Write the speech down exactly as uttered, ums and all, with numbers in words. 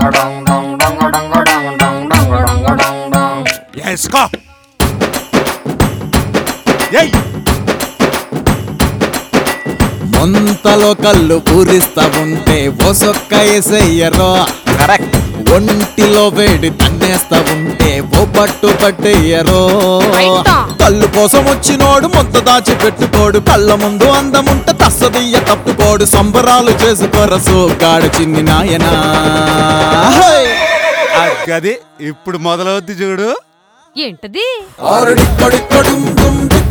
వేసుకో. ఏయ్ ముంతలో కళ్ళు పూరిస్తా ఉంటే ఓ సొక్క ఎసయ్యరో. కరెక్ట్. ఒంటిలో వేడి తన్నేస్తా ఉంటే ఓ పట్టు పట్టేయరో. కళ్ళు కోసం వచ్చినోడు మొత్త దాచి పెట్టుకోడు, కళ్ళ ముందు అందముంటే తస్సదియ్య తప్పుకోడు. సంబరాలు చేసుకోరసు గాడు చిన్ని నాయనా. గది ఇప్పుడు మొదలవుద్ది చూడు. ఏంటది? ఆరుడిక్కడిక్కడుం డుం డిక్